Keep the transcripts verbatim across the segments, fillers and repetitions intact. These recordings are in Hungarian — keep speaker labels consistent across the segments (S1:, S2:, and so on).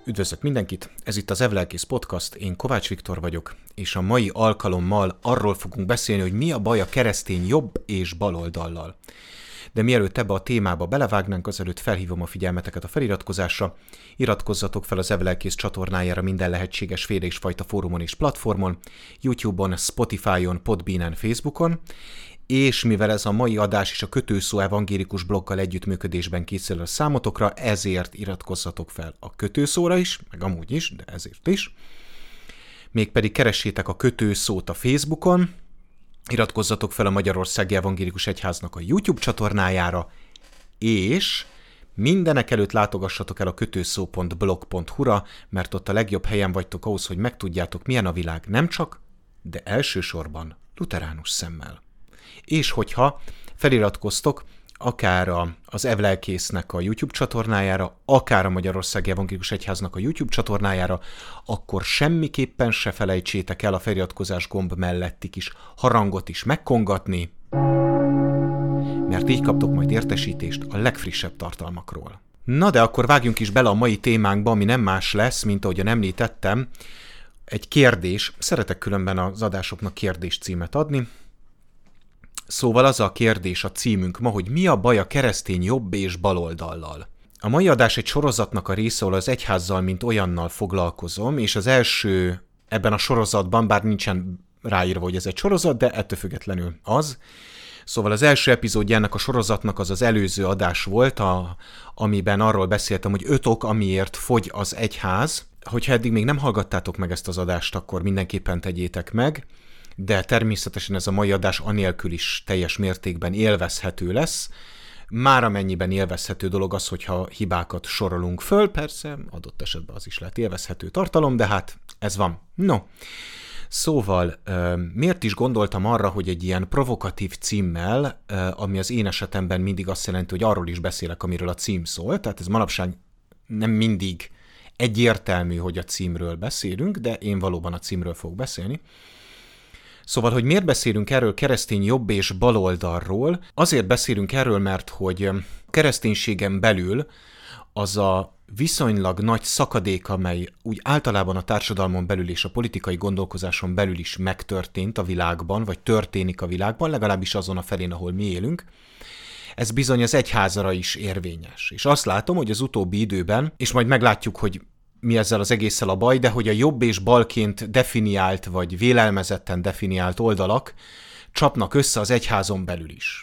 S1: Üdvözlök mindenkit, ez itt az Evlelkész Podcast, én Kovács Viktor vagyok, és a mai alkalommal arról fogunk beszélni, hogy mi a baj a keresztény jobb és baloldallal. De mielőtt ebbe a témába belevágnánk, azelőtt felhívom a figyelmeteket a feliratkozásra. Iratkozzatok fel az Evlelkész csatornájára minden lehetséges féle és fajta fórumon és platformon, YouTube-on, Spotify-on, Podbean-en, Facebookon, és mivel ez a mai adás is a Kötőszó evangélikus bloggal együttműködésben készül a számotokra, ezért iratkozzatok fel a Kötőszóra is, meg amúgy is, de ezért is. Mégpedig keressétek a Kötőszót a Facebookon, iratkozzatok fel a Magyarországi Evangélikus Egyháznak a YouTube csatornájára, és mindenek előtt látogassatok el a kötőszó pont blog pont hu-ra, mert ott a legjobb helyen vagytok ahhoz, hogy megtudjátok, milyen a világ nem csak, de elsősorban luteránus szemmel. És hogyha feliratkoztok akár a, az Evlelkésznek a YouTube csatornájára, akár a Magyarországi Evangélikus Egyháznak a YouTube csatornájára, akkor semmiképpen se felejtsétek el a feliratkozás gomb melletti kis harangot is megkongatni, mert így kaptok majd értesítést a legfrissebb tartalmakról. Na de akkor vágjunk is bele a mai témánkba, ami nem más lesz, mint ahogyan említettem, egy kérdés. Szeretek különben az adásoknak kérdés címet adni. Szóval az a kérdés, a címünk ma, hogy mi a baj a keresztény jobb és baloldallal. A mai adás egy sorozatnak a része, ahol az egyházzal, mint olyannal foglalkozom, és az első ebben a sorozatban, bár nincsen ráírva, hogy ez egy sorozat, de ettől függetlenül az. Szóval az első epizódja ennek a sorozatnak az az előző adás volt, a, amiben arról beszéltem, hogy öt ok, amiért fogy az egyház. Hogyha eddig még nem hallgattátok meg ezt az adást, akkor mindenképpen tegyétek meg, de természetesen ez a mai adás anélkül is teljes mértékben élvezhető lesz. Már amennyiben élvezhető dolog az, hogyha hibákat sorolunk föl, persze adott esetben az is lehet élvezhető tartalom, de hát ez van. No, szóval miért is gondoltam arra, hogy egy ilyen provokatív címmel, ami az én esetemben mindig azt jelenti, hogy arról is beszélek, amiről a cím szól, tehát ez manapság nem mindig egyértelmű, hogy a címről beszélünk, de én valóban a címről fogok beszélni. Szóval, hogy miért beszélünk erről keresztény jobb és baloldalról? Azért beszélünk erről, mert hogy a kereszténységen belül az a viszonylag nagy szakadék, amely úgy általában a társadalmon belül és a politikai gondolkozáson belül is megtörtént a világban, vagy történik a világban, legalábbis azon a felén, ahol mi élünk, ez bizony az egyházra is érvényes. És azt látom, hogy az utóbbi időben, és majd meglátjuk, hogy mi ezzel az egésszel a baj, de hogy a jobb és balként definiált, vagy vélelmezetten definiált oldalak csapnak össze az egyházon belül is.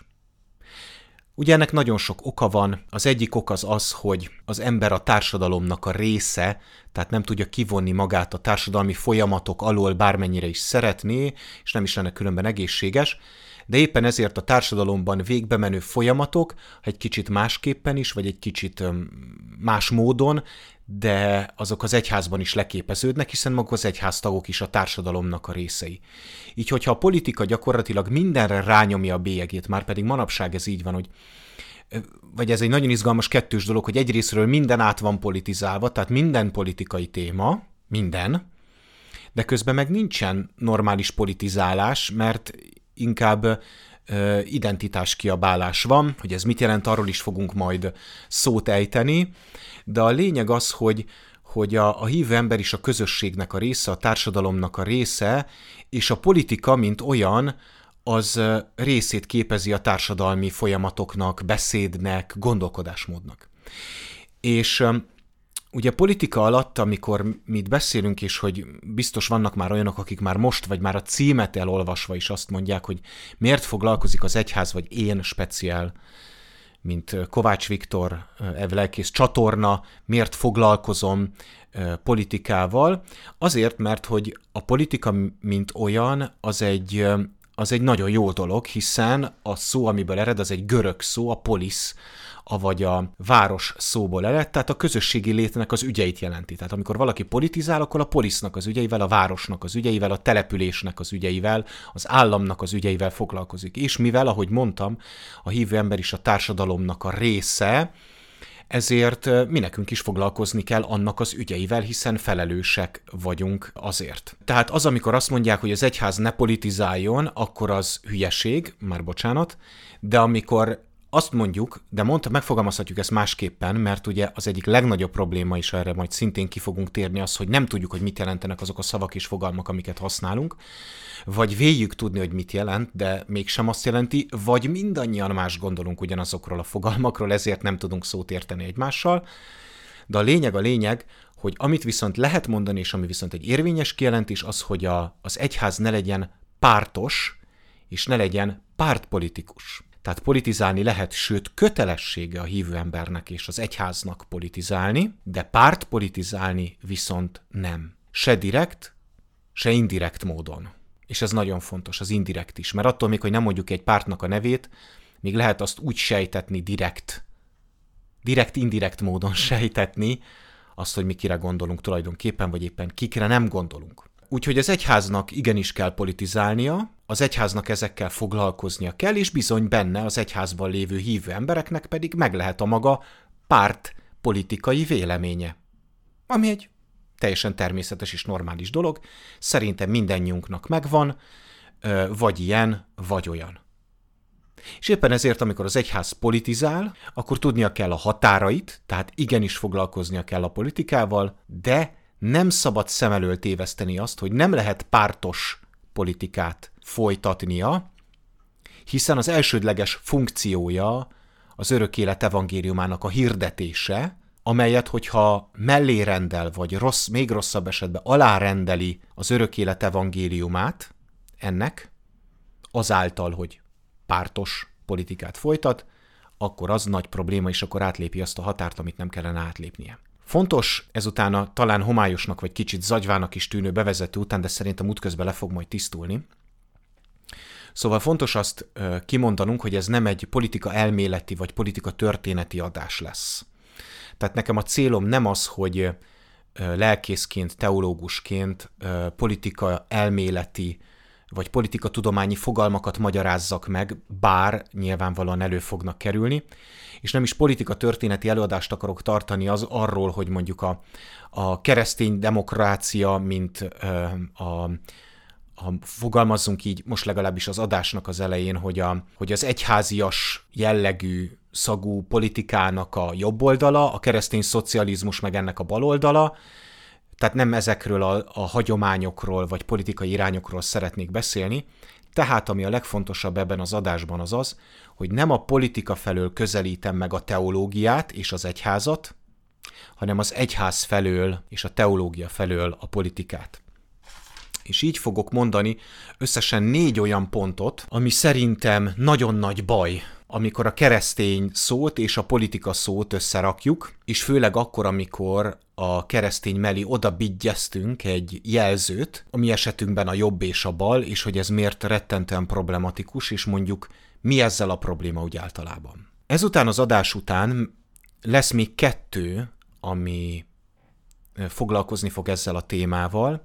S1: Ugye ennek nagyon sok oka van. Az egyik ok az az, hogy az ember a társadalomnak a része, tehát nem tudja kivonni magát a társadalmi folyamatok alól, bármennyire is szeretné, és nem is lenne különben egészséges, de éppen ezért a társadalomban végbe menő folyamatok, egy kicsit másképpen is, vagy egy kicsit más módon, de azok az egyházban is leképeződnek, hiszen maguk az egyháztagok is a társadalomnak a részei. Így, hogyha a politika gyakorlatilag mindenre rányomja a bélyegét, már pedig manapság ez így van, hogy vagy ez egy nagyon izgalmas kettős dolog, hogy egyrészről minden át van politizálva, tehát minden politikai téma, minden, de közben meg nincsen normális politizálás, mert inkább ö, identitáskiabálás van, hogy ez mit jelent, arról is fogunk majd szót ejteni, de a lényeg az, hogy, hogy a, a hívő ember is a közösségnek a része, a társadalomnak a része, és a politika, mint olyan, az részét képezi a társadalmi folyamatoknak, beszédnek, gondolkodásmódnak. És ugye politika alatt, amikor mi itt beszélünk, és hogy biztos vannak már olyanok, akik már most, vagy már a címet elolvasva is azt mondják, hogy miért foglalkozik az egyház, vagy én speciál, mint Kovács Viktor Evlelkész csatorna, miért foglalkozom politikával? Azért, mert hogy a politika, mint olyan, az egy, az egy nagyon jó dolog, hiszen a szó, amiből ered, az egy görög szó, a polisz, avagy a város szóból ered, tehát a közösségi létnek az ügyeit jelenti. Tehát amikor valaki politizál, akkor a polisznak az ügyeivel, a városnak az ügyeivel, a településnek az ügyeivel, az államnak az ügyeivel foglalkozik. És mivel, ahogy mondtam, a hívő ember is a társadalomnak a része, ezért mi nekünk is foglalkozni kell annak az ügyeivel, hiszen felelősek vagyunk azért. Tehát az, amikor azt mondják, hogy az egyház ne politizáljon, akkor az hülyeség, már bocsánat, de amikor azt mondjuk, de mondta, megfogalmazhatjuk ezt másképpen, mert ugye az egyik legnagyobb probléma is, erre majd szintén ki fogunk térni, az, hogy nem tudjuk, hogy mit jelentenek azok a szavak és fogalmak, amiket használunk, vagy véljük tudni, hogy mit jelent, de mégsem azt jelenti, vagy mindannyian más gondolunk ugyanazokról a fogalmakról, ezért nem tudunk szót érteni egymással. De a lényeg a lényeg, hogy amit viszont lehet mondani, és ami viszont egy érvényes kijelentés, az, hogy a, az egyház ne legyen pártos, és ne legyen pártpolitikus. Tehát politizálni lehet, sőt kötelessége a hívő embernek és az egyháznak politizálni, de pártpolitizálni viszont nem. Se direkt, se indirekt módon. És ez nagyon fontos, az indirekt is, mert attól még, hogy nem mondjuk egy pártnak a nevét, még lehet azt úgy sejtetni direkt, direkt-indirekt módon sejtetni, azt, hogy mi kire gondolunk tulajdonképpen, vagy éppen kikre nem gondolunk. Úgyhogy az egyháznak igenis kell politizálnia, az egyháznak ezekkel foglalkoznia kell, és bizony benne az egyházban lévő hívő embereknek pedig meg lehet a maga párt politikai véleménye. Ami egy teljesen természetes és normális dolog, szerintem mindennyiunknak megvan, vagy ilyen, vagy olyan. És éppen ezért, amikor az egyház politizál, akkor tudnia kell a határait, tehát igenis foglalkoznia kell a politikával, de nem szabad szem elől téveszteni azt, hogy nem lehet pártos politikát folytatnia, hiszen az elsődleges funkciója az örök élet evangéliumának a hirdetése, amelyet, hogyha mellé rendel, vagy rossz, még rosszabb esetben alárendeli az örök élet evangéliumát ennek, azáltal, hogy pártos politikát folytat, akkor az nagy probléma, és akkor átlépi azt a határt, amit nem kellene átlépnie. Fontos ezután a talán homályosnak vagy kicsit zagyvának is tűnő bevezető után, de szerintem útközben le fog majd tisztulni. Szóval fontos azt kimondanunk, hogy ez nem egy politika elméleti vagy politika történeti adás lesz. Tehát nekem a célom nem az, hogy lelkészként, teológusként politika elméleti vagy politikatudományi fogalmakat magyarázzak meg, bár nyilvánvalóan elő fognak kerülni, és nem is politika történeti előadást akarok tartani az arról, hogy mondjuk a, a keresztény demokrácia, mint a, a, a fogalmazzunk így, most legalábbis az adásnak az elején, hogy, a, hogy az egyházias jellegű szagú politikának a jobb oldala, a keresztény szocializmus meg ennek a bal oldala, tehát nem ezekről a, a hagyományokról vagy politikai irányokról szeretnék beszélni, tehát ami a legfontosabb ebben az adásban az az, hogy nem a politika felől közelítem meg a teológiát és az egyházat, hanem az egyház felől és a teológia felől a politikát. És így fogok mondani összesen négy olyan pontot, ami szerintem nagyon nagy baj, amikor a keresztény szót és a politika szót összerakjuk, és főleg akkor, amikor a keresztény mellé oda bigyeztünk egy jelzőt, a mi esetünkben a jobb és a bal, és hogy ez miért rettentően problematikus, és mondjuk mi ezzel a probléma úgy általában. Ezután az adás után lesz még kettő, ami foglalkozni fog ezzel a témával.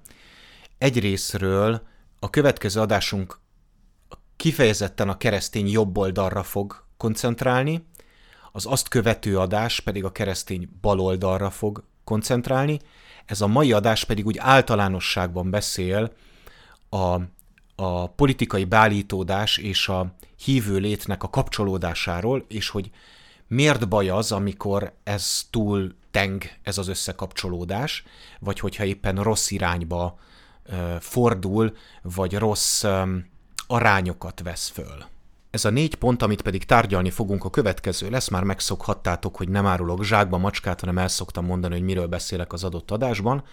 S1: Egyrészről a következő adásunk kifejezetten a keresztény jobb oldalra fog koncentrálni, az azt követő adás pedig a keresztény bal oldalra fog koncentrálni. Ez a mai adás pedig úgy általánosságban beszél a, a politikai beállítódás és a hívő létnek a kapcsolódásáról, és hogy miért baj az, amikor ez túl teng, ez az összekapcsolódás, vagy hogyha éppen rossz irányba uh, fordul, vagy rossz um, arányokat vesz föl. Ez a négy pont, amit pedig tárgyalni fogunk, a következő lesz, már megszokhattátok, hogy nem árulok zsákba macskát, hanem el szoktam mondani, hogy miről beszélek az adott adásban.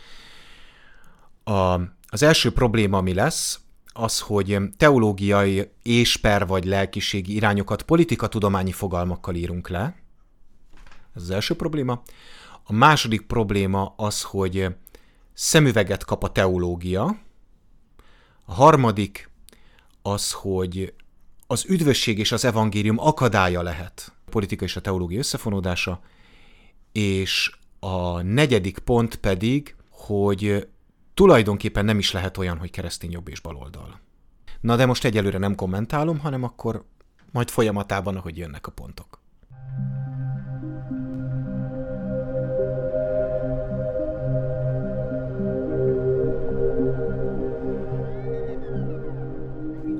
S1: A, az első probléma, ami lesz, az, hogy teológiai és per vagy lelkiségi irányokat politikatudományi fogalmakkal írunk le. Ez az első probléma. A második probléma az, hogy szemüveget kap a teológia. A harmadik az, hogy az üdvösség és az evangélium akadálya lehet a politika és a teológia összefonódása, és a negyedik pont pedig, hogy tulajdonképpen nem is lehet olyan, hogy keresztény jobb és baloldal. Na de most egyelőre nem kommentálom, hanem akkor majd folyamatában, ahogy jönnek a pontok.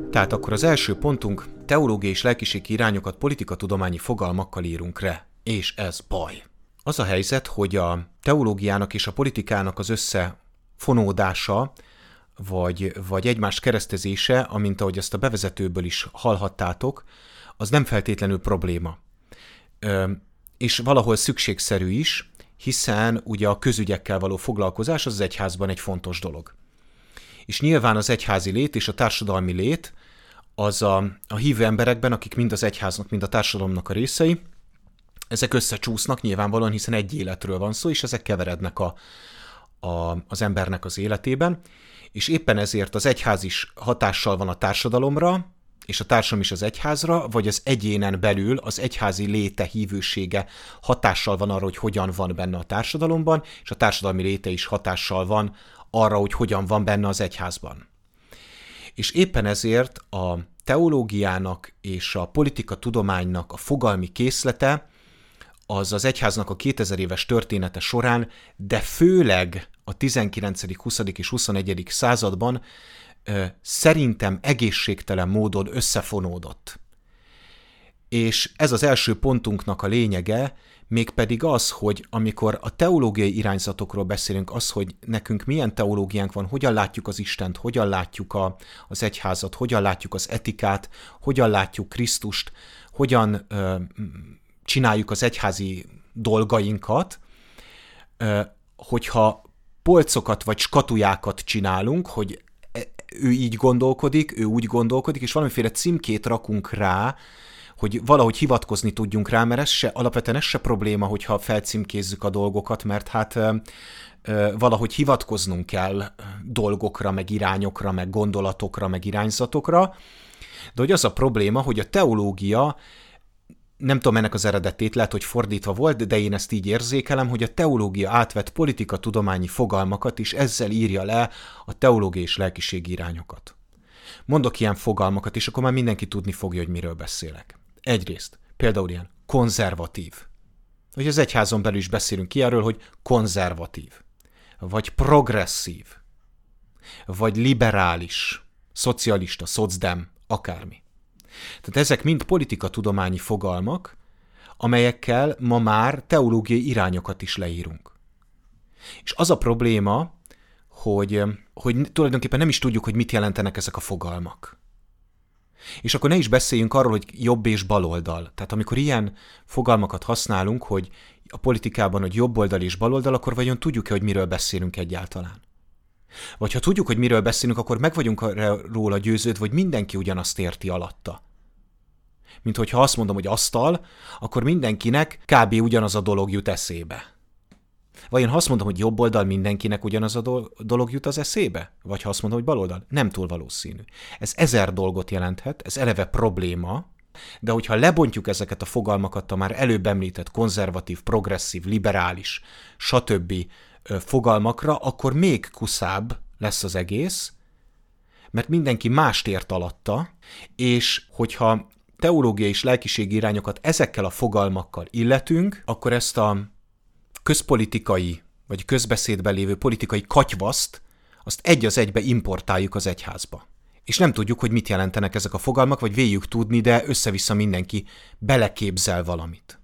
S1: Tehát akkor az első pontunk, teológiai és lelkiségi irányokat politikatudományi fogalmakkal írunk re, és ez baj. Az a helyzet, hogy a teológiának és a politikának az összefonódása, vagy, vagy egymás keresztezése, amint ahogy ezt a bevezetőből is hallhattátok, az nem feltétlenül probléma. Ö, és valahol szükségszerű is, hiszen ugye a közügyekkel való foglalkozás az, az egyházban egy fontos dolog. És nyilván az egyházi lét és a társadalmi lét az a, a hívő emberekben, akik mind az egyháznak, mind a társadalomnak a részei, ezek összecsúsznak nyilvánvalóan, hiszen egy életről van szó, és ezek keverednek a, a, az embernek az életében, és éppen ezért az egyház is hatással van a társadalomra, és a társadalom is az egyházra, vagy az egyénen belül az egyházi léte, hívősége hatással van arra, hogy hogyan van benne a társadalomban, és a társadalmi léte is hatással van arra, hogy hogyan van benne az egyházban. És éppen ezért a teológiának és a politikatudománynak a fogalmi készlete az az egyháznak a kétezer éves története során, de főleg a tizenkilencedik, huszadik és huszonegyedik században ö, szerintem egészségtelen módon összefonódott. És ez az első pontunknak a lényege, mégpedig az, hogy amikor a teológiai irányzatokról beszélünk, az, hogy nekünk milyen teológiánk van, hogyan látjuk az Istent, hogyan látjuk a, az egyházat, hogyan látjuk az etikát, hogyan látjuk Krisztust, hogyan ö, csináljuk az egyházi dolgainkat, ö, hogyha polcokat vagy skatujákat csinálunk, hogy ő így gondolkodik, ő úgy gondolkodik, és valamiféle címkét rakunk rá, hogy valahogy hivatkozni tudjunk rá, mert ez se, alapvetően ez se probléma, hogyha felcímkézzük a dolgokat, mert hát ö, ö, valahogy hivatkoznunk kell dolgokra, meg irányokra, meg gondolatokra, meg irányzatokra, de hogy az a probléma, hogy a teológia, nem tudom ennek az eredetét, lehet, hogy fordítva volt, de én ezt így érzékelem, hogy a teológia átvett politikatudományi fogalmakat, és ezzel írja le a teológiai és lelkiségi irányokat. Mondok ilyen fogalmakat, és akkor már mindenki tudni fogja, hogy miről beszélek. Egyrészt, például ilyen konzervatív. Hogy az egyházon belül is beszélünk ki erről, hogy konzervatív, vagy progresszív, vagy liberális, szocialista, szocdem, akármi. Tehát ezek mind politikatudományi fogalmak, amelyekkel ma már teológiai irányokat is leírunk. És az a probléma, hogy, hogy tulajdonképpen nem is tudjuk, hogy mit jelentenek ezek a fogalmak. És akkor ne is beszéljünk arról, hogy jobb és baloldal. Tehát amikor ilyen fogalmakat használunk, hogy a politikában, hogy jobboldal és baloldal, akkor vajon tudjuk-e, hogy miről beszélünk egyáltalán? Vagy ha tudjuk, hogy miről beszélünk, akkor meg vagyunk róla győződve, hogy mindenki ugyanazt érti alatta. Mint hogyha azt mondom, hogy asztal, akkor mindenkinek kb. Ugyanaz a dolog jut eszébe. Vajon ha azt mondom, hogy jobb oldal, mindenkinek ugyanaz a dolog jut az eszébe? Vagy ha azt mondom, hogy baloldal? Nem túl valószínű. Ez ezer dolgot jelenthet, ez eleve probléma, de hogyha lebontjuk ezeket a fogalmakat a már előbb említett konzervatív, progresszív, liberális, stb. Fogalmakra, akkor még kuszább lesz az egész, mert mindenki mást ért alatta, és hogyha teológiai és lelkiségi irányokat ezekkel a fogalmakkal illetünk, akkor ezt a közpolitikai, vagy közbeszédben lévő politikai katyvaszt, azt egy az egybe importáljuk az egyházba. És nem tudjuk, hogy mit jelentenek ezek a fogalmak, vagy véljük tudni, de össze-vissza mindenki beleképzel valamit.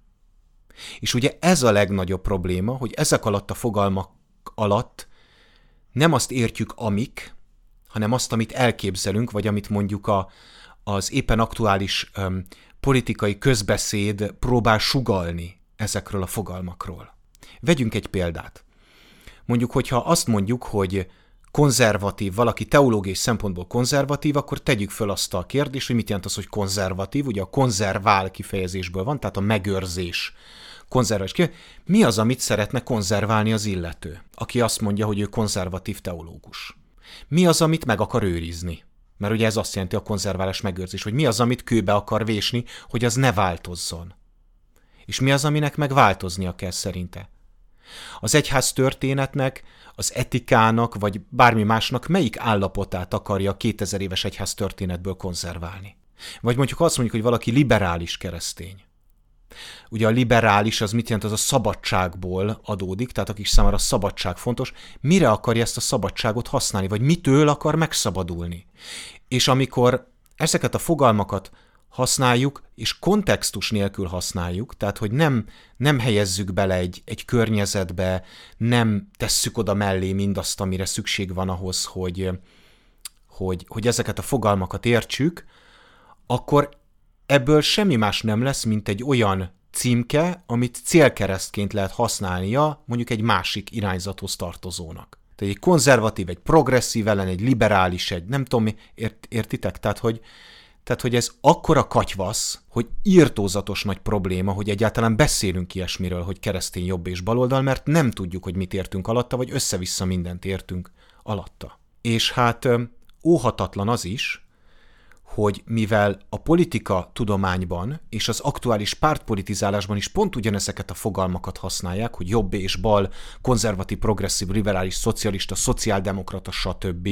S1: És ugye ez a legnagyobb probléma, hogy ezek alatt a fogalmak alatt nem azt értjük, amik, hanem azt, amit elképzelünk, vagy amit mondjuk a, az éppen aktuális um, politikai közbeszéd próbál sugallni ezekről a fogalmakról. Vegyünk egy példát. Mondjuk, hogyha azt mondjuk, hogy konzervatív, valaki teológiai szempontból konzervatív, akkor tegyük föl azt a kérdést, hogy mit jelent az, hogy konzervatív. Ugye a konzervál kifejezésből van, tehát a megőrzés. Konzerválás. Mi az, amit szeretne konzerválni az illető, aki azt mondja, hogy ő konzervatív teológus? Mi az, amit meg akar őrizni? Mert ugye ez azt jelenti a konzerválás megőrzés, hogy mi az, amit kőbe akar vésni, hogy az ne változzon. És mi az, aminek meg változnia kell szerinte? Az egyház történetnek, az etikának, vagy bármi másnak melyik állapotát akarja a kétezer éves egyház történetből konzerválni? Vagy mondjuk azt mondjuk, hogy valaki liberális keresztény. Ugye a liberális az mit jelent, az a szabadságból adódik, tehát akik számára a szabadság fontos, mire akarja ezt a szabadságot használni, vagy mitől akar megszabadulni. És amikor ezeket a fogalmakat használjuk, és kontextus nélkül használjuk, tehát hogy nem, nem helyezzük bele egy, egy környezetbe, nem tesszük oda mellé mindazt, amire szükség van ahhoz, hogy, hogy, hogy ezeket a fogalmakat értsük, akkor ebből semmi más nem lesz, mint egy olyan címke, amit célkeresztként lehet használnia mondjuk egy másik irányzathoz tartozónak. Tehát egy konzervatív, egy progresszív ellen, egy liberális, egy nem tudom mi, ért, értitek? Tehát hogy, tehát, hogy ez akkora katyvasz, hogy irtózatos nagy probléma, hogy egyáltalán beszélünk ilyesmiről, hogy keresztény jobb és baloldal, mert nem tudjuk, hogy mit értünk alatta, vagy össze-vissza mindent értünk alatta. És hát óhatatlan az is, hogy mivel a politika tudományban és az aktuális pártpolitizálásban is pont ugyanezeket a fogalmakat használják, hogy jobb és bal, konzervatív, progresszív, liberális, szocialista, szociáldemokrata, stb.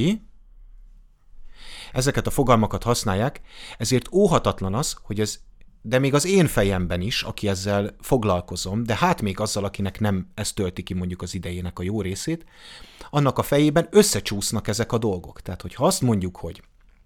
S1: Ezeket a fogalmakat használják, ezért óhatatlan az, hogy ez, de még az én fejemben is, aki ezzel foglalkozom, de hát még azzal, akinek nem ez tölti ki mondjuk az idejének a jó részét, annak a fejében összecsúsznak ezek a dolgok. Tehát, hogyha azt mondjuk, hogy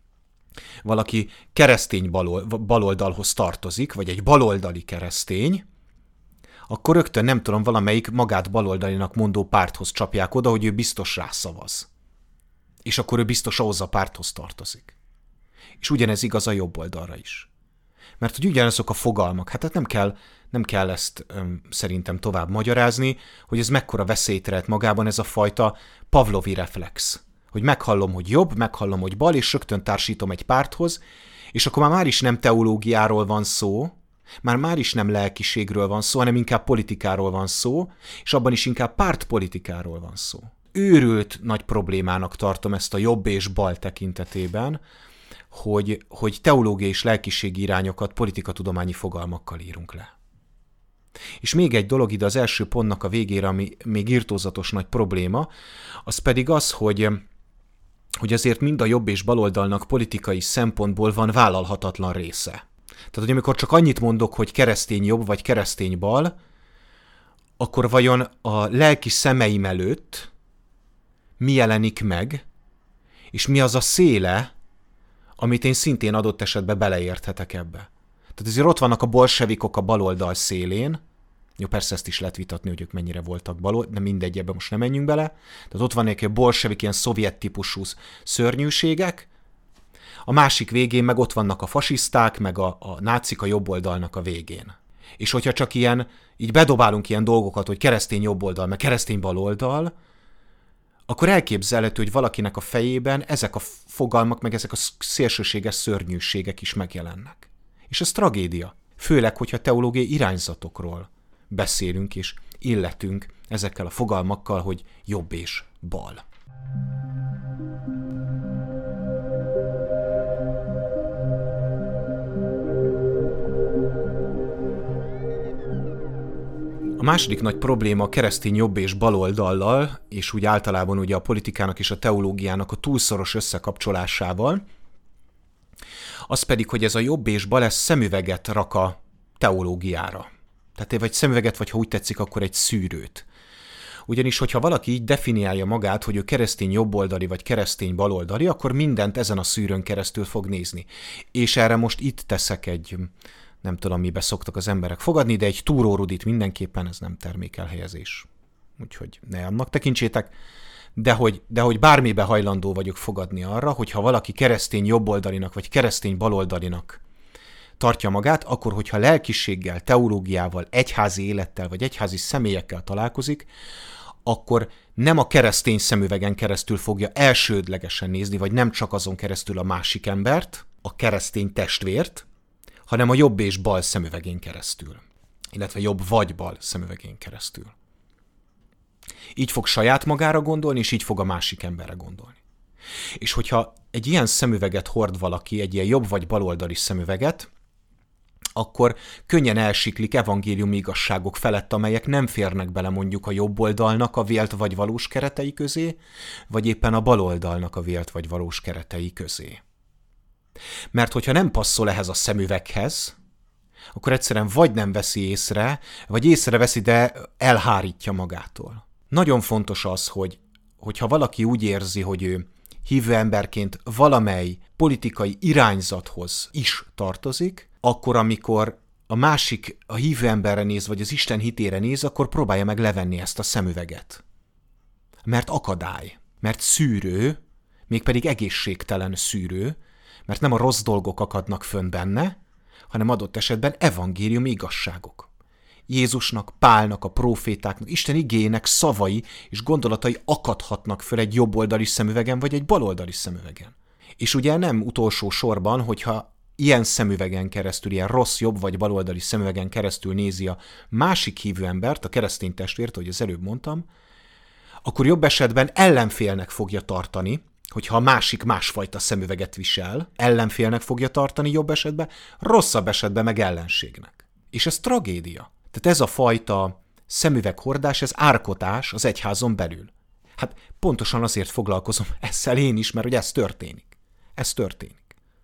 S1: valaki keresztény balol, baloldalhoz tartozik, vagy egy baloldali keresztény, akkor rögtön nem tudom, valamelyik magát baloldalinak mondó párthoz csapják oda, hogy ő biztos rászavaz. És akkor ő biztos ahhoz a párthoz tartozik. És ugyanez igaz a jobb oldalra is. Mert hogy ugyanazok a fogalmak, hát nem kell, nem kell ezt öm, szerintem tovább magyarázni, hogy ez mekkora veszélyt rejt magában ez a fajta pavlovi reflex. Hogy meghallom, hogy jobb, meghallom, hogy bal, és rögtön társítom egy párthoz, és akkor már, már is nem teológiáról van szó, már már is nem lelkiségről van szó, hanem inkább politikáról van szó, és abban is inkább pártpolitikáról van szó. Őrült nagy problémának tartom ezt a jobb és bal tekintetében, hogy, hogy teológiai és lelkiségi irányokat politikatudományi fogalmakkal írunk le. És még egy dolog ide az első pontnak a végére, ami még irtózatos nagy probléma, az pedig az, hogy, hogy azért mind a jobb és baloldalnak politikai szempontból van vállalhatatlan része. Tehát, hogy amikor csak annyit mondok, hogy keresztény jobb vagy keresztény bal, akkor vajon a lelki szemeim előtt mi jelenik meg, és mi az a széle, amit én szintén adott esetben beleérthetek ebbe. Tehát azért ott vannak a bolsevikok a baloldal szélén, jó, persze ezt is lehet vitatni, hogy ők mennyire voltak baloldal, de mindegy, ebben most nem menjünk bele. Tehát ott vannak egy bolsevik, ilyen szovjet típusú szörnyűségek, a másik végén meg ott vannak a fasiszták, meg a, a nácik a jobb oldalnak a végén. És hogyha csak ilyen, így bedobálunk ilyen dolgokat, hogy keresztény jobb oldal, meg keresztény baloldal, akkor elképzelhető, hogy valakinek a fejében ezek a fogalmak, meg ezek a szélsőséges szörnyűségek is megjelennek. És ez tragédia. Főleg, hogyha teológiai irányzatokról beszélünk és illetünk ezekkel a fogalmakkal, hogy jobb és bal. A második nagy probléma a keresztény jobb és baloldallal, és úgy általában ugye a politikának és a teológiának a túlszoros összekapcsolásával, az pedig, hogy ez a jobb és bal ez szemüveget rak a teológiára. Tehát vagy szemüveget, vagy ha úgy tetszik, akkor egy szűrőt. Ugyanis, hogyha valaki így definiálja magát, hogy ő keresztény jobboldali vagy keresztény baloldali, akkor mindent ezen a szűrőn keresztül fog nézni. És erre most itt teszek egy, nem tudom, mibe szoktak az emberek fogadni, de egy túrórudit mindenképpen, ez nem termékelhelyezés. Úgyhogy ne annak tekintsétek. De hogy, de hogy bármibe hajlandó vagyok fogadni arra, hogy ha valaki keresztény jobboldalinak vagy keresztény baloldalinak tartja magát, akkor hogyha lelkiséggel, teológiával, egyházi élettel vagy egyházi személyekkel találkozik, akkor nem a keresztény szemüvegen keresztül fogja elsődlegesen nézni, vagy nem csak azon keresztül a másik embert, a keresztény testvért, hanem a jobb és bal szemüvegén keresztül. Illetve jobb vagy bal szemüvegén keresztül. Így fog saját magára gondolni, és így fog a másik emberre gondolni. És hogyha egy ilyen szemüveget hord valaki, egy ilyen jobb vagy baloldali szemüveget, akkor könnyen elsiklik evangéliumi igazságok felett, amelyek nem férnek bele mondjuk a jobb oldalnak a vélt vagy valós keretei közé, vagy éppen a baloldalnak a vélt vagy valós keretei közé. Mert hogyha nem passzol ehhez a szemüveghez, akkor egyszerűen vagy nem veszi észre, vagy észreveszi, de elhárítja magától. Nagyon fontos az, hogy hogyha valaki úgy érzi, hogy ő hívő emberként valamely politikai irányzathoz is tartozik, akkor amikor a másik a hívő emberre néz, vagy az Isten hitére néz, akkor próbálja meg levenni ezt a szemüveget. Mert akadály, mert szűrő, mégpedig egészségtelen szűrő, mert nem a rossz dolgok akadnak fönn benne, hanem adott esetben evangéliumi igazságok. Jézusnak, Pálnak, a prófétáknak, Isten igéjének szavai és gondolatai akadhatnak föl egy jobboldali szemüvegen, vagy egy baloldali szemüvegen. És ugye nem utolsó sorban, hogyha ilyen szemüvegen keresztül, ilyen rossz jobb vagy baloldali szemüvegen keresztül nézi a másik hívő embert, a keresztény testvért, ahogy az előbb mondtam, akkor jobb esetben ellenfélnek fogja tartani, hogyha a másik másfajta szemüveget visel, ellenfélnek fogja tartani jobb esetben, rosszabb esetben meg ellenségnek. És ez tragédia. Tehát ez a fajta szemüveghordás, ez árkotás az egyházon belül. Hát pontosan azért foglalkozom ezzel én is, mert hogy ez történik. Ez történik.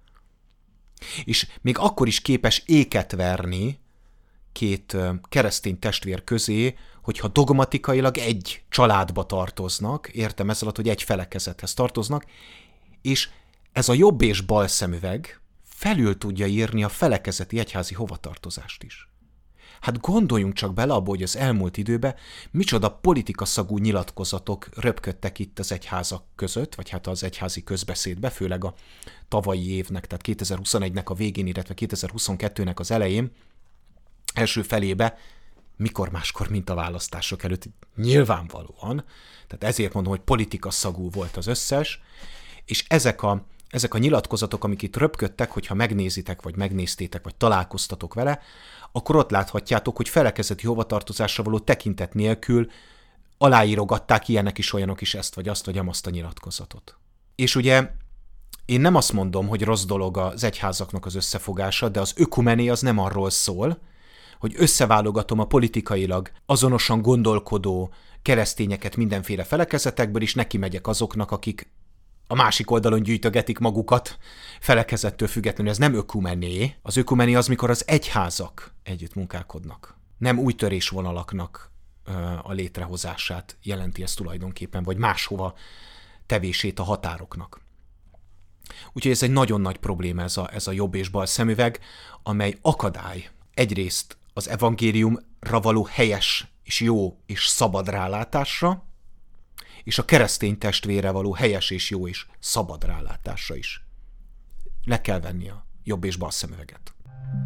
S1: És még akkor is képes éket verni két keresztény testvér közé, hogyha dogmatikailag egy családba tartoznak, értem ezzel alatt, hogy egy felekezethez tartoznak, és ez a jobb és bal szemüveg felül tudja írni a felekezeti egyházi hovatartozást is. Hát gondoljunk csak bele abba, hogy az elmúlt időben micsoda politikaszagú nyilatkozatok röpködtek itt az egyházak között, vagy hát az egyházi közbeszédbe, főleg a tavalyi évnek, tehát kétezer-huszonegynek a végén, illetve kétezer-huszonkettőnek az elején, első felébe, mikor máskor, mint a választások előtt, nyilvánvalóan, tehát ezért mondom, hogy politikaszagú volt az összes, és ezek a, ezek a nyilatkozatok, amik itt röpködtek, hogyha megnézitek, vagy megnéztétek, vagy találkoztatok vele, akkor ott láthatjátok, hogy felekezeti hovatartozásra való tekintet nélkül aláírogatták ilyenek is, olyanok is ezt, vagy azt, vagy amazt a nyilatkozatot. És ugye én nem azt mondom, hogy rossz dolog az egyházaknak az összefogása, de az ökumené az nem arról szól, hogy összeválogatom a politikailag azonosan gondolkodó keresztényeket mindenféle felekezetekből, és neki megyek azoknak, akik a másik oldalon gyűjtögetik magukat felekezettől függetlenül. Ez nem ökumené. Az ökumené az, mikor az egyházak együtt munkálkodnak. Nem új törésvonalaknak a létrehozását jelenti ez tulajdonképpen, vagy máshova tevését a határoknak. Úgyhogy ez egy nagyon nagy probléma ez a, ez a jobb és bal szemüveg, amely akadály egyrészt az evangéliumra való helyes és jó és szabad rálátásra, és a keresztény testvére való helyes és jó és szabad rálátásra is. Le kell venni a jobb és bal szemüveget.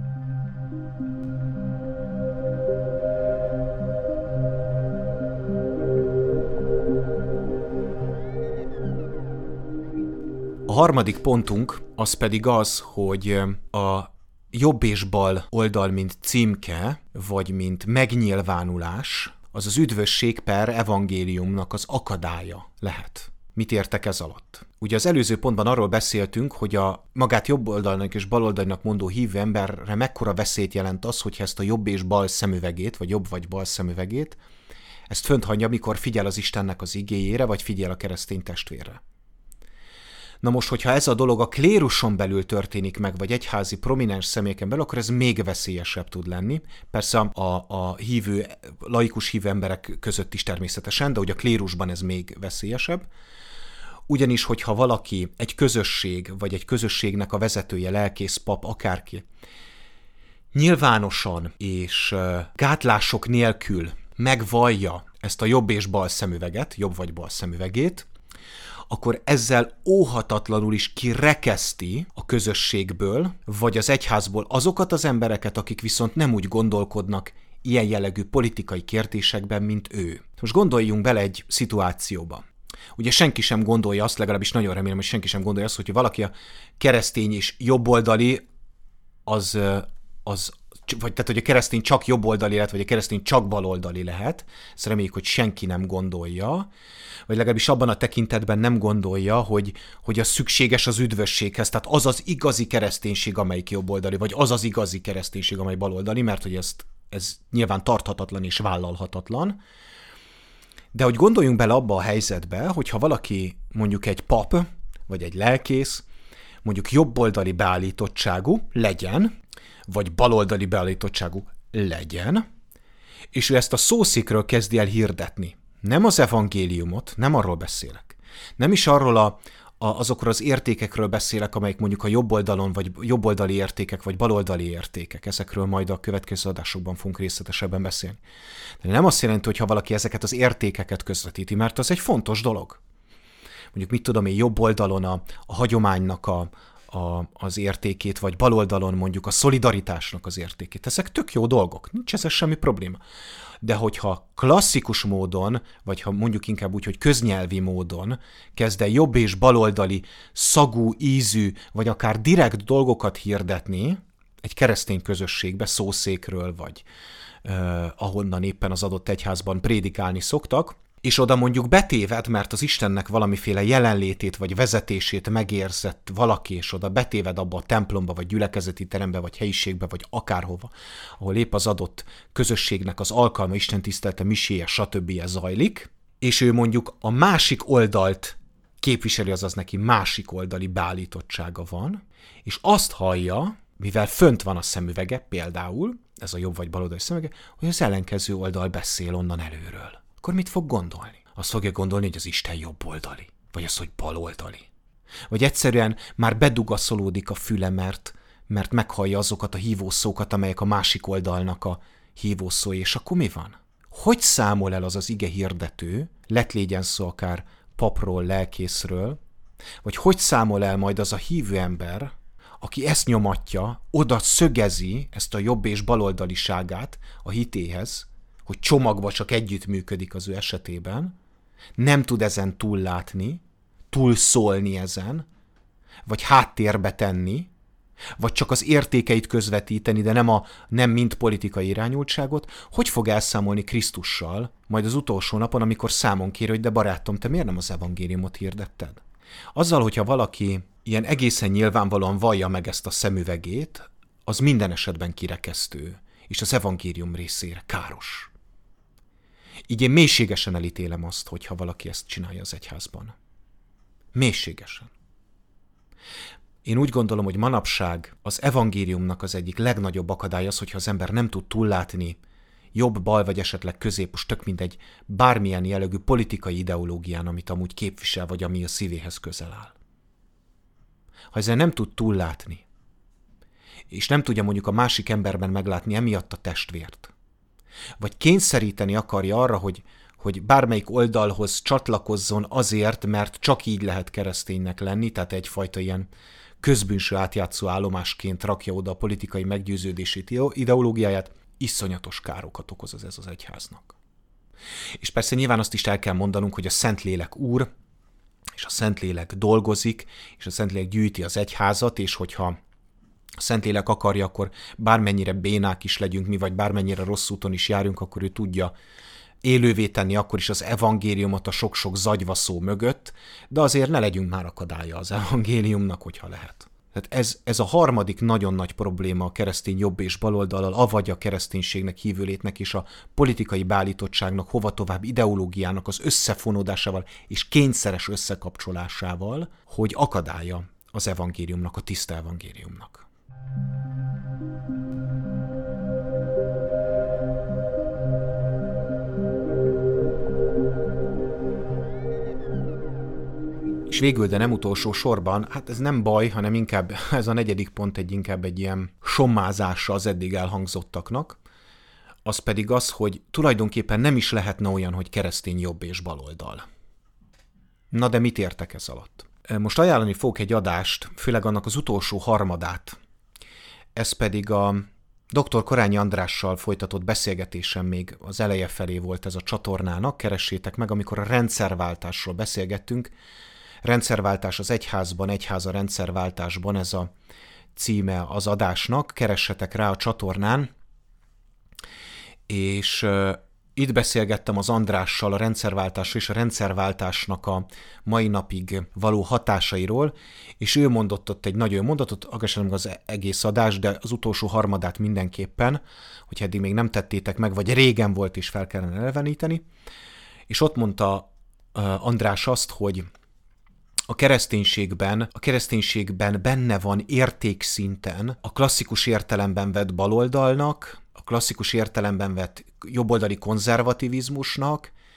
S1: A harmadik pontunk az pedig az, hogy a jobb és bal oldal, mint címke, vagy mint megnyilvánulás, az az üdvösség per evangéliumnak az akadálya lehet. Mit értek ez alatt? Ugye az előző pontban arról beszéltünk, hogy a magát jobb oldalnak és bal oldalnak mondó hívő emberre mekkora veszélyt jelent az, hogyha ezt a jobb és bal szemüvegét, vagy jobb vagy bal szemüvegét, ezt fönt hagyja, amikor figyel az Istennek az igéjére, vagy figyel a keresztény testvérre. Na most, hogyha ez a dolog a kléruson belül történik meg, vagy egyházi prominens személyeken belül, akkor ez még veszélyesebb tud lenni. Persze a, a hívő, laikus hívő emberek között is természetesen, de ugye a klérusban ez még veszélyesebb. Ugyanis, hogyha valaki, egy közösség, vagy egy közösségnek a vezetője, lelkész, pap, akárki, nyilvánosan és gátlások nélkül megvallja ezt a jobb és bal szemüveget, jobb vagy bal szemüvegét, akkor ezzel óhatatlanul is kirekeszti a közösségből, vagy az egyházból azokat az embereket, akik viszont nem úgy gondolkodnak ilyen jellegű politikai kérdésekben, mint ő. Most gondoljunk bele egy szituációba. Ugye senki sem gondolja azt, legalábbis nagyon remélem, hogy senki sem gondolja azt, hogy valaki a keresztény és jobboldali, az, az vagy tehát, hogy a keresztény csak jobboldali lehet, vagy a keresztény csak baloldali lehet. Ezt reméljük, hogy senki nem gondolja, vagy legalábbis abban a tekintetben nem gondolja, hogy, hogy az szükséges az üdvösséghez. Tehát az az igazi kereszténység, amelyik jobboldali, vagy az az igazi kereszténység, amely baloldali, mert hogy ezt, ez nyilván tarthatatlan és vállalhatatlan. De hogy gondoljunk bele abba a helyzetbe, hogyha valaki mondjuk egy pap, vagy egy lelkész, mondjuk jobboldali beállítottságú legyen, vagy baloldali beállítottságú legyen, és ő ezt a szószékről kezdi el hirdetni. Nem az evangéliumot, nem arról beszélek. Nem is arról a, azokról az értékekről beszélek, amelyek mondjuk a jobb oldalon, vagy jobboldali értékek, vagy baloldali értékek. Ezekről majd a következő adásokban fogunk részletesebben beszélni. De nem azt jelenti, hogy ha valaki ezeket az értékeket közvetíti, mert az egy fontos dolog. Mondjuk mit tudom én, jobb oldalon a, a hagyománynak a, a, az értékét, vagy baloldalon mondjuk a szolidaritásnak az értékét. Ezek tök jó dolgok, nincs ezzel semmi probléma. De hogyha klasszikus módon, vagy ha mondjuk inkább úgy, hogy köznyelvi módon kezd el jobb és baloldali, szagú, ízű, vagy akár direkt dolgokat hirdetni egy keresztény közösségbe, szószékről, vagy eh, ahonnan éppen az adott egyházban prédikálni szoktak, és oda mondjuk betéved, mert az Istennek valamiféle jelenlétét vagy vezetését megérzett valaki, és oda betéved abba a templomba, vagy gyülekezeti terembe, vagy helyiségbe, vagy akárhova, ahol épp az adott közösségnek az alkalma, istentisztelete, miséje, stb. Zajlik, és ő mondjuk a másik oldalt képviseli, azaz neki másik oldali beállítottsága van, és azt hallja, mivel fönt van a szemüvege, például, ez a jobb vagy baloldali szemüvege, hogy az ellenkező oldal beszél onnan előről. Akkor mit fog gondolni? Azt fogja gondolni, hogy az Isten jobboldali, vagy az, hogy baloldali. Vagy egyszerűen már bedugaszolódik a füle, mert, mert meghallja azokat a hívószókat, amelyek a másik oldalnak a hívószói, és akkor mi van? Hogy számol el az az ige hirdető, lett légyen szó akár papról, lelkészről, vagy hogy számol el majd az a hívő ember, aki ezt nyomatja, oda szögezi ezt a jobb és baloldaliságát a hitéhez, hogy csomagba csak együttműködik az ő esetében, nem tud ezen túllátni, túlszólni ezen, vagy háttérbe tenni, vagy csak az értékeit közvetíteni, de nem, a, nem mint politikai irányultságot, hogy fog elszámolni Krisztussal majd az utolsó napon, amikor számon kér, hogy de barátom, te miért nem az evangéliumot hirdetted? Azzal, hogyha valaki ilyen egészen nyilvánvalóan vallja meg ezt a szemüvegét, az minden esetben kirekesztő, és az evangélium részére káros. Így én mélységesen elítélem azt, hogyha valaki ezt csinálja az egyházban. Mélységesen. Én úgy gondolom, hogy manapság az evangéliumnak az egyik legnagyobb akadály az, hogyha az ember nem tud túllátni jobb, bal vagy esetleg közép, most tök mindegy bármilyen jellegű politikai ideológián, amit amúgy képvisel, vagy ami a szívéhez közel áll. Ha ezzel nem tud túllátni, és nem tudja mondjuk a másik emberben meglátni emiatt a testvért, vagy kényszeríteni akarja arra, hogy, hogy bármelyik oldalhoz csatlakozzon azért, mert csak így lehet kereszténynek lenni, tehát egyfajta ilyen közbűnső átjátszó állomásként rakja oda a politikai meggyőződését, ideológiáját, iszonyatos károkat okoz az ez az egyháznak. És persze nyilván azt is el kell mondanunk, hogy a Szentlélek úr, és a Szentlélek dolgozik, és a Szentlélek gyűjti az egyházat, és hogyha a Szentlélek akarja, akkor bármennyire bénák is legyünk mi, vagy bármennyire rossz úton is járjunk, akkor ő tudja élővé tenni akkor is az evangéliumot a sok-sok zagyvaszó mögött, de azért ne legyünk már akadálya az evangéliumnak, hogyha lehet. Tehát ez, ez a harmadik nagyon nagy probléma a keresztény jobb és baloldallal, avagy a kereszténységnek, hívőlétnek és a politikai beállítottságnak, hova tovább ideológiának az összefonódásával és kényszeres összekapcsolásával, hogy akadálya az evangéliumnak, a tiszta evangéliumnak. És végül, de nem utolsó sorban, hát ez nem baj, hanem inkább ez a negyedik pont egy inkább egy ilyen sommázása az eddig elhangzottaknak, az pedig az, hogy tulajdonképpen nem is lehetne olyan, hogy keresztény jobb és baloldal. Na de mit értek ez alatt? Most ajánlani fogok egy adást, főleg annak az utolsó harmadát. Ez pedig a doktor Korányi Andrással folytatott beszélgetésem még az eleje felé volt ez a csatornának, keressétek meg, amikor a rendszerváltásról beszélgettünk. Rendszerváltás az egyházban, egyház a rendszerváltásban, ez a címe az adásnak, keressetek rá a csatornán, és uh, itt beszélgettem az Andrással a rendszerváltásról és a rendszerváltásnak a mai napig való hatásairól, és ő mondott ott egy nagyon mondatot, aggassanom az egész adás, de az utolsó harmadát mindenképpen, hogyha eddig még nem tettétek meg, vagy régen volt és fel kellene eleveníteni, és ott mondta uh, András azt, hogy a kereszténységben, a kereszténységben benne van értékszinten a klasszikus értelemben vett baloldalnak, a klasszikus értelemben vett jobboldali konzervativizmusnak,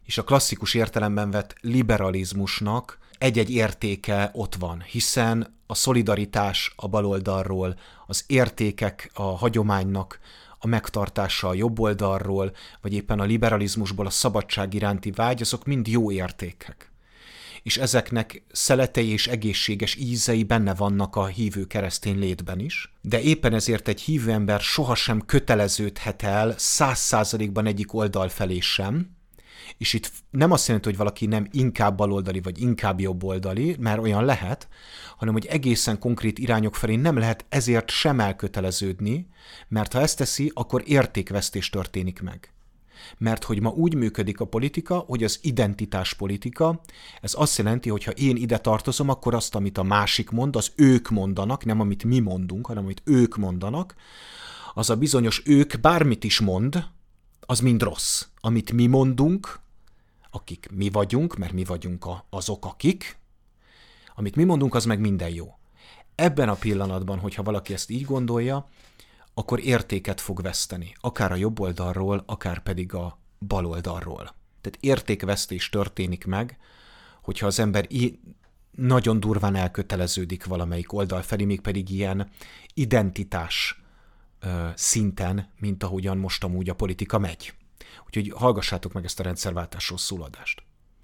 S1: és a klasszikus értelemben vett liberalizmusnak egy-egy értéke ott van, hiszen a szolidaritás a baloldalról, az értékek a hagyománynak a megtartása a jobb oldalról, vagy éppen a liberalizmusból a szabadság iránti vágy, azok mind jó értékek. És ezeknek szeletei és egészséges ízei benne vannak a hívő keresztény létben is, de éppen ezért egy hívő ember sohasem köteleződhet el száz százalékban egyik oldal felé sem, és itt nem azt jelenti, hogy valaki nem inkább baloldali, vagy inkább jobboldali, mert olyan lehet, hanem hogy egészen konkrét irányok felé nem lehet ezért sem elköteleződni, mert ha ezt teszi, akkor értékvesztés történik meg. Mert hogy ma úgy működik a politika, hogy az identitáspolitika, ez azt jelenti, hogy ha én ide tartozom, akkor azt, amit a másik mond, az ők mondanak, nem amit mi mondunk, hanem amit ők mondanak, az a bizonyos ők bármit is mond, az mind rossz. Amit mi mondunk, akik mi vagyunk, mert mi vagyunk a, azok, akik, amit mi mondunk, az meg minden jó. Ebben a pillanatban, hogyha valaki ezt így gondolja, akkor értéket fog veszteni, akár a jobb oldalról, akár pedig a bal oldalról. Tehát értékvesztés történik meg, hogyha az ember i- nagyon durván elköteleződik valamelyik oldal felé, még pedig ilyen identitás ö, szinten, mint ahogyan most amúgy a politika megy. Úgyhogy hallgassátok meg ezt a rendszerváltásról szóló adást.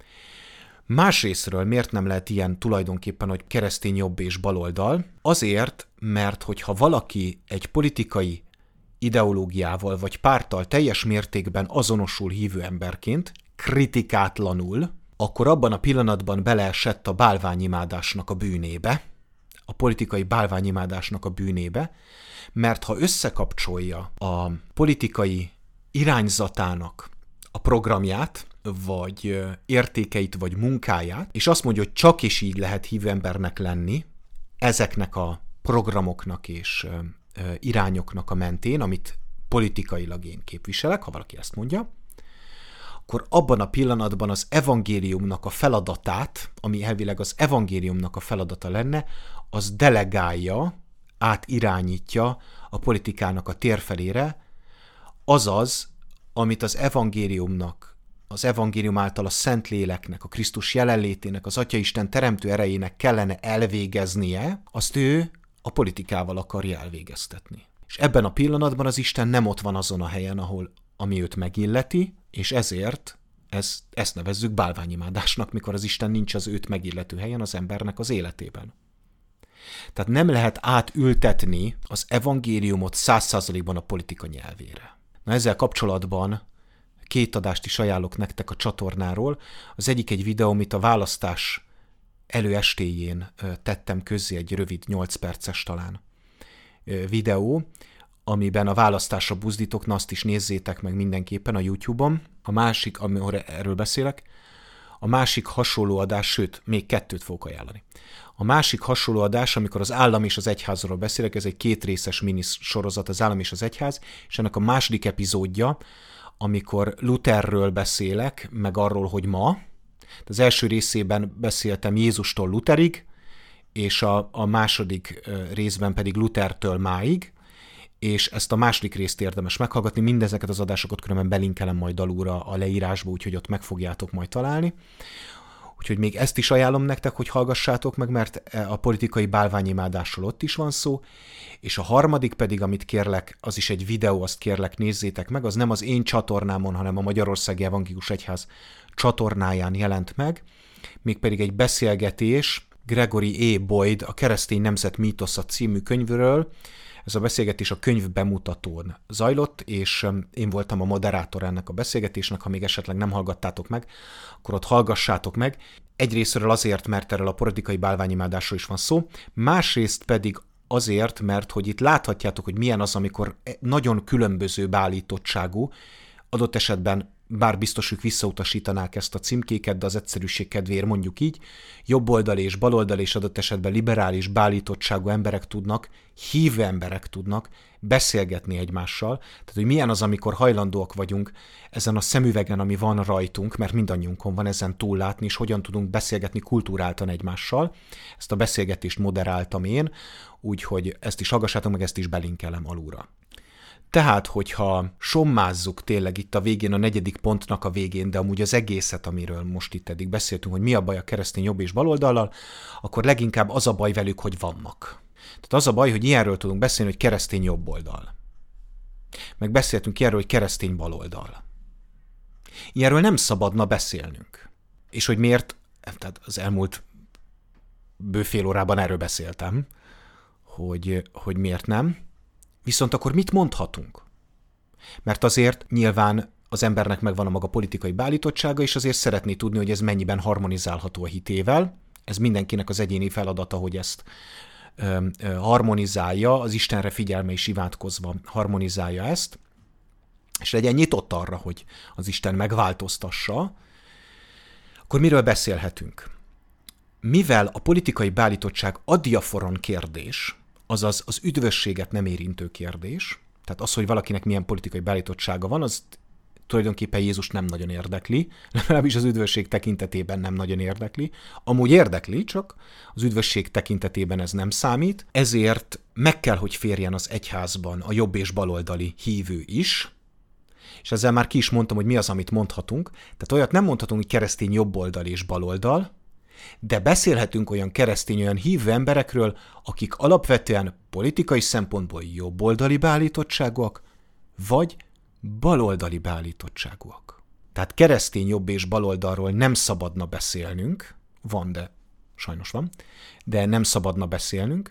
S1: Másrészről miért nem lehet ilyen tulajdonképpen, hogy keresztény jobb és baloldal? Azért, mert hogyha valaki egy politikai ideológiával vagy párttal teljes mértékben azonosul hívő emberként, kritikátlanul, akkor abban a pillanatban beleesett a bálványimádásnak a bűnébe, a politikai bálványimádásnak a bűnébe, mert ha összekapcsolja a politikai irányzatának a programját, vagy értékeit, vagy munkáját, és azt mondja, hogy csak is így lehet hívő embernek lenni, ezeknek a programoknak és irányoknak a mentén, amit politikailag én képviselek, ha valaki ezt mondja, akkor abban a pillanatban az evangéliumnak a feladatát, ami elvileg az evangéliumnak a feladata lenne, az delegálja, átirányítja a politikának a térfelére, azaz, amit az evangéliumnak, az evangélium által a Szentléleknek, a Krisztus jelenlétének, az Atyaisten teremtő erejének kellene elvégeznie, azt ő a politikával akarja elvégeztetni. És ebben a pillanatban az Isten nem ott van azon a helyen, ahol ami őt megilleti, és ezért ez, ezt nevezzük bálványimádásnak, mikor az Isten nincs az őt megillető helyen az embernek az életében. Tehát nem lehet átültetni az evangéliumot száz százalékban a politika nyelvére. Na ezzel kapcsolatban két adást is ajánlok nektek a csatornáról. Az egyik egy videó, amit a választás előestéjén tettem közzé, egy rövid, nyolc perces talán videó, amiben a választásra buzdítok, na azt is nézzétek meg mindenképpen a YouTube-on. A másik, amikor erről beszélek, a másik hasonló adás, sőt, még kettőt fogok ajánlani. A másik hasonló adás, amikor az állam és az egyházról beszélek, ez egy kétrészes mini sorozat, az állam és az egyház, és ennek a második epizódja, amikor Lutherről beszélek, meg arról, hogy ma. Az első részében beszéltem Jézustól Lutherig, és a, a második részben pedig Luthertől máig, és ezt a második részt érdemes meghallgatni, mindezeket az adásokat különben belinkelem majd alulra a leírásba, úgyhogy ott meg fogjátok majd találni. Úgyhogy még ezt is ajánlom nektek, hogy hallgassátok meg, mert a politikai bálványimádásról ott is van szó, és a harmadik pedig, amit kérlek, az is egy videó, azt kérlek nézzétek meg, az nem az én csatornámon, hanem a Magyarországi Evangélikus Egyház csatornáján jelent meg, mégpedig egy beszélgetés Gregory A. Boyd a Keresztény Nemzet Mítosza című könyvről. Ez a beszélgetés a könyv bemutatón zajlott, és én voltam a moderátor ennek a beszélgetésnek, ha még esetleg nem hallgattátok meg, akkor ott hallgassátok meg. Egyrésztről azért, mert erről a politikai bálványimádásról is van szó, másrészt pedig azért, mert hogy itt láthatjátok, hogy milyen az, amikor nagyon különböző beállítottságú, adott esetben bár biztos ők visszautasítanák ezt a címkéket, de az egyszerűség kedvéért mondjuk így, jobboldali és baloldali és adott esetben liberális beállítottságú emberek tudnak, hívő emberek tudnak beszélgetni egymással. Tehát, hogy milyen az, amikor hajlandóak vagyunk ezen a szemüvegen, ami van rajtunk, mert mindannyiunkon van ezen túllátni, és hogyan tudunk beszélgetni kultúráltan egymással. Ezt a beszélgetést moderáltam én, úgyhogy ezt is hallgassátok meg, ezt is belinkelem alulra. Tehát, hogyha sommázzuk tényleg itt a végén, a negyedik pontnak a végén, de amúgy az egészet, amiről most itt eddig beszéltünk, hogy mi a baj a keresztény jobb és baloldallal, akkor leginkább az a baj velük, hogy vannak. Tehát az a baj, hogy ilyenről tudunk beszélni, hogy keresztény jobboldal. Meg beszéltünk ilyenről, hogy keresztény baloldal. Ilyenről nem szabadna beszélnünk. És hogy miért, tehát az elmúlt bőfél órában erről beszéltem, hogy, hogy miért nem. Viszont akkor mit mondhatunk? Mert azért nyilván az embernek megvan a maga politikai beállítottsága, és azért szeretné tudni, hogy ez mennyiben harmonizálható a hitével. Ez mindenkinek az egyéni feladata, hogy ezt ö, ö, harmonizálja, az Istenre figyelme és imádkozva harmonizálja ezt, és legyen nyitott arra, hogy az Isten megváltoztassa. Akkor miről beszélhetünk? Mivel a politikai beállítottság adiaforon kérdés, azaz az üdvösséget nem érintő kérdés, tehát az, hogy valakinek milyen politikai beállítottsága van, az tulajdonképpen Jézust nem nagyon érdekli, legalábbis az üdvösség tekintetében nem nagyon érdekli. Amúgy érdekli, csak az üdvösség tekintetében ez nem számít, ezért meg kell, hogy férjen az egyházban a jobb és baloldali hívő is, és ezzel már ki is mondtam, hogy mi az, amit mondhatunk. Tehát olyat nem mondhatunk, hogy keresztény jobboldal és baloldal, de beszélhetünk olyan keresztény, olyan hívő emberekről, akik alapvetően politikai szempontból jobboldali beállítottságúak, vagy baloldali beállítottságúak. Tehát keresztény jobb és baloldalról nem szabadna beszélnünk, van, de sajnos van, de nem szabadna beszélnünk,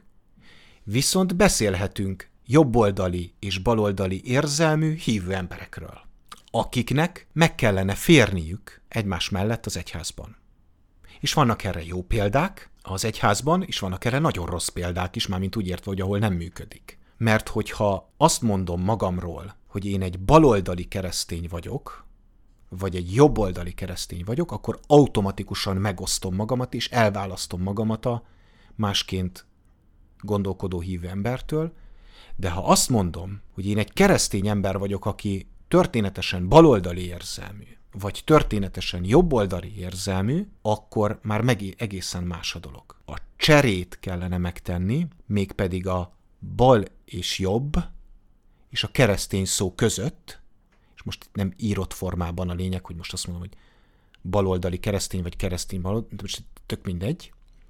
S1: viszont beszélhetünk jobboldali és baloldali érzelmű hívő emberekről, akiknek meg kellene férniük egymás mellett az egyházban. És vannak erre jó példák az egyházban, és vannak erre nagyon rossz példák is, mármint úgy értve, hogy ahol nem működik. Mert hogyha azt mondom magamról, hogy én egy baloldali keresztény vagyok, vagy egy jobboldali keresztény vagyok, akkor automatikusan megosztom magamat, és elválasztom magamat a másként gondolkodó hívő embertől. De ha azt mondom, hogy én egy keresztény ember vagyok, aki történetesen baloldali érzelmű, vagy történetesen jobboldali érzelmű, akkor már meg egészen más a dolog. A cserét kellene megtenni, mégpedig a bal és jobb, és a keresztény szó között, és most itt nem írott formában a lényeg, hogy most azt mondom, hogy baloldali keresztény, vagy keresztény baloldali, most tök mindegy,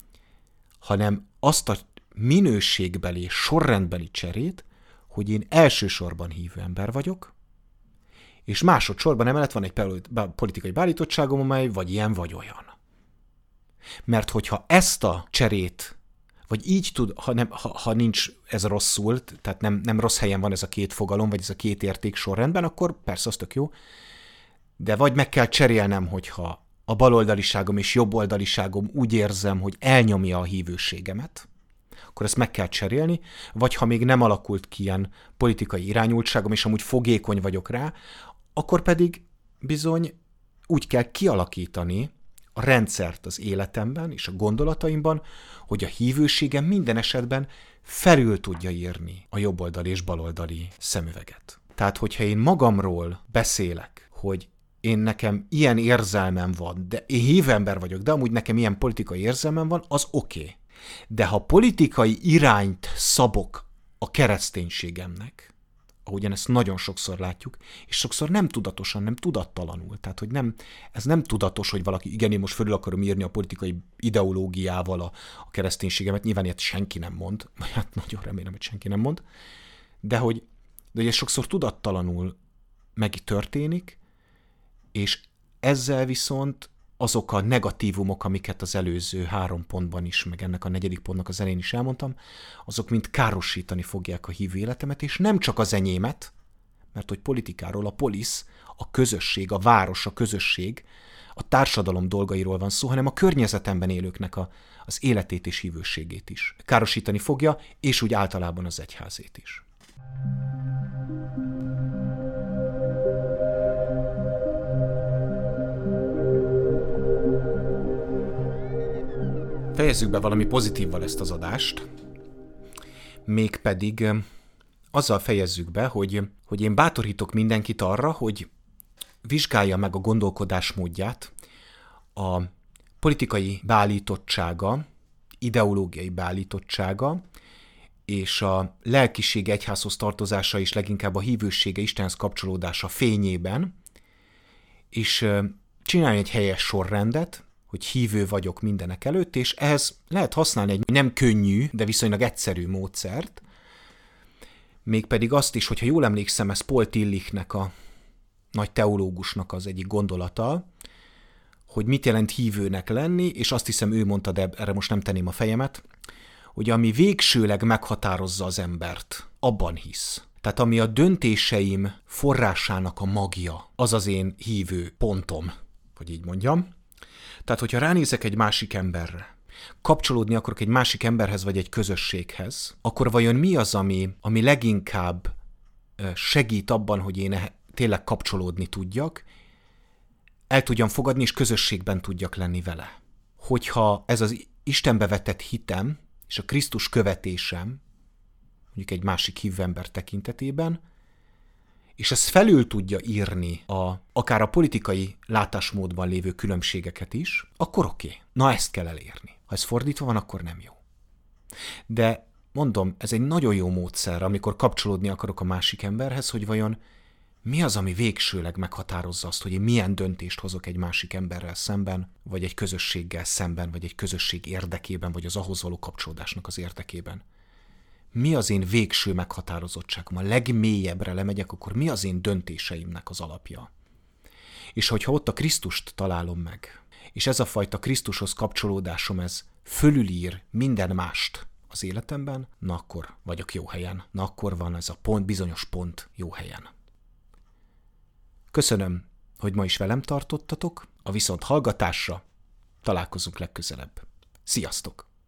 S1: hanem azt a minőségbeli, sorrendbeli cserét, hogy én elsősorban hívő ember vagyok, és másodszorban emellett van egy politikai beállítottságom, amely vagy ilyen, vagy olyan. Mert hogyha ezt a cserét, vagy így tud, ha, nem, ha, ha nincs ez rosszul, tehát nem, nem rossz helyen van ez a két fogalom, vagy ez a két érték sorrendben, akkor persze az tök jó, de vagy meg kell cserélnem, hogyha a baloldaliságom és jobboldaliságom úgy érzem, hogy elnyomja a hívőségemet, akkor ezt meg kell cserélni, vagy ha még nem alakult ki ilyen politikai irányultságom, és amúgy fogékony vagyok rá, akkor pedig bizony úgy kell kialakítani a rendszert az életemben és a gondolataimban, hogy a hívőségem minden esetben felül tudja írni a jobboldali és baloldali szemüveget. Tehát, hogyha én magamról beszélek, hogy én nekem ilyen érzelmem van, de én hívő ember vagyok, de amúgy nekem ilyen politikai érzelmem van, az oké. Okay. De ha politikai irányt szabok a kereszténységemnek, ahogyan ezt nagyon sokszor látjuk, és sokszor nem tudatosan, nem tudattalanul. Tehát, hogy nem, ez nem tudatos, hogy valaki, igen, én most fölül akarom írni a politikai ideológiával a, a kereszténységemet, nyilván ilyet senki nem mond, vagy hát nagyon remélem, hogy senki nem mond, de hogy, de hogy ez sokszor tudattalanul megtörténik, és ezzel viszont azok a negatívumok, amiket az előző három pontban is, meg ennek a negyedik pontnak az elején is elmondtam, azok mind károsítani fogják a hívő életemet, és nem csak az enyémet, mert hogy politikáról a polisz, a közösség, a város, a közösség, a társadalom dolgairól van szó, hanem a környezetemben élőknek a, az életét és hívőségét is. Károsítani fogja, és úgy általában az egyházét is. Fejezzük be valami pozitívval ezt az adást, mégpedig azzal fejezzük be, hogy, hogy én bátorítok mindenkit arra, hogy vizsgálja meg a gondolkodásmódját, a politikai beállítottsága, ideológiai beállítottsága, és a lelkiség egyházhoz tartozása is leginkább a hívősége, Istenhez kapcsolódása fényében, és csinálni egy helyes sorrendet, hogy hívő vagyok mindenek előtt, és ehhez lehet használni egy nem könnyű, de viszonylag egyszerű módszert, mégpedig azt is, hogyha jól emlékszem, ez Paul Tillichnek, a nagy teológusnak az egyik gondolata, hogy mit jelent hívőnek lenni, és azt hiszem ő mondta, de erre most nem tenném a fejemet, hogy ami végsőleg meghatározza az embert, abban hisz. Tehát ami a döntéseim forrásának a magja, az az én hívő pontom, hogy így mondjam. Tehát, hogyha ránézek egy másik emberre, kapcsolódni akarok egy másik emberhez vagy egy közösséghez, akkor vajon mi az, ami, ami leginkább segít abban, hogy én tényleg kapcsolódni tudjak, el tudjam fogadni, és közösségben tudjak lenni vele. Hogyha ez az Istenbe vetett hitem, és a Krisztus követésem, mondjuk egy másik hívő ember tekintetében, és ez felül tudja írni a, akár a politikai látásmódban lévő különbségeket is, akkor oké. Okay. Na ezt kell elérni. Ha ez fordítva van, akkor nem jó. De mondom, ez egy nagyon jó módszer, amikor kapcsolódni akarok a másik emberhez, hogy vajon mi az, ami végsőleg meghatározza azt, hogy én milyen döntést hozok egy másik emberrel szemben, vagy egy közösséggel szemben, vagy egy közösség érdekében, vagy az ahhoz való kapcsolódásnak az érdekében. Mi az én végső meghatározottságom? A legmélyebbre lemegyek, akkor mi az én döntéseimnek az alapja? És hogyha ott a Krisztust találom meg, és ez a fajta Krisztushoz kapcsolódásom, ez fölülír minden mást az életemben, na akkor vagyok jó helyen. Na akkor van ez a pont, bizonyos pont jó helyen. Köszönöm, hogy ma is velem tartottatok, a viszont hallgatásra találkozunk legközelebb. Sziasztok!